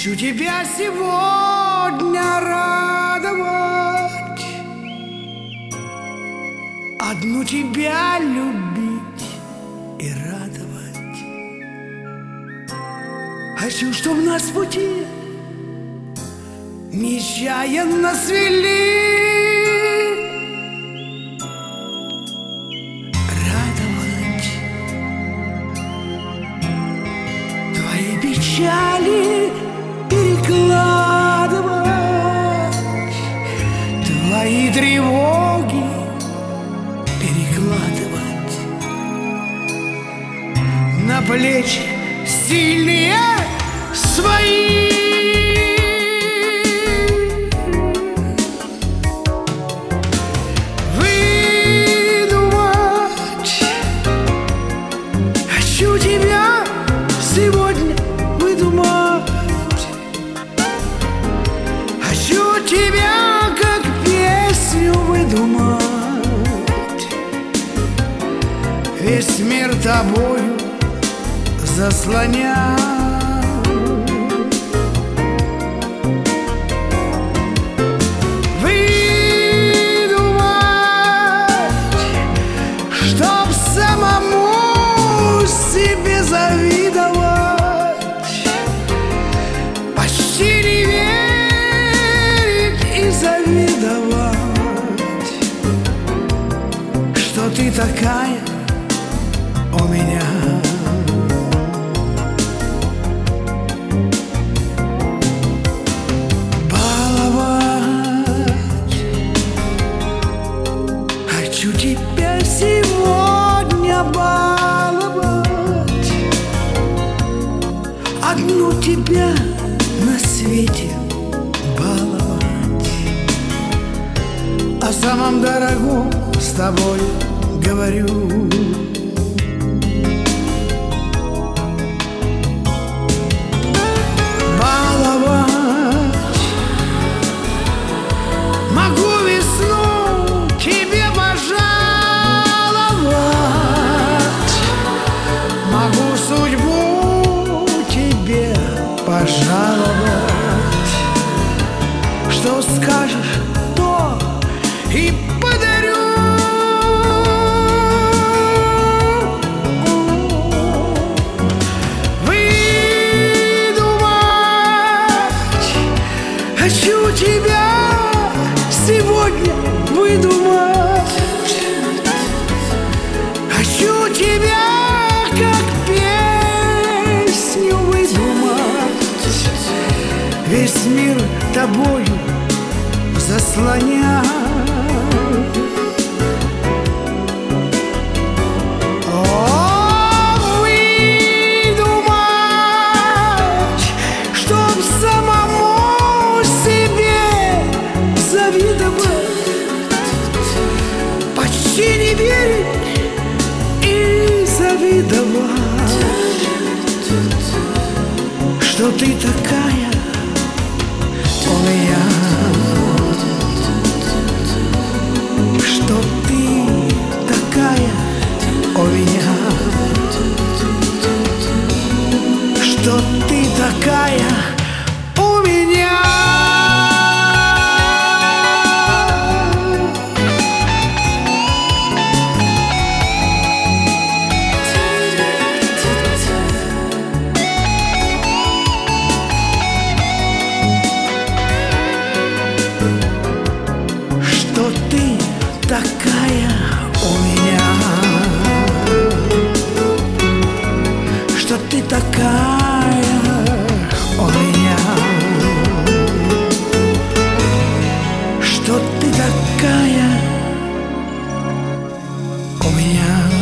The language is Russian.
Хочу тебя сегодня радовать, одну тебя любить и радовать. Хочу, чтоб нас пути нечаянно свели, радовать твои печали, перекладывать твои тревоги, перекладывать на плечи сильные свои. Выдумать хочу тебя сегодня, выдумать. Хочу тебя как песню выдумать. Весь мир тобою заслонять. Выдумать, чтоб самому себе завидовать, почти не верить и завидовать, что ты такая у меня. Хочу тебя сегодня баловать, одну тебя на свете баловать. О самом дорогом с тобой говорю. Баловать могу весну тебе пожаловать, могу судьбу тебе пожаловать. Что скажешь, то и подарю. Выдумать хочу тебя сегодня, выдумать. Хочу тебя как песню выдумать. Весь мир тобою заслонять. Выдумать, чтоб самому себе завидовать, почти не верить и завидовать, что ты такая у меня, что ты такая у меня, что ты такая у меня. Что ты такая у меня, что ты такая у меня, что ты такая у меня.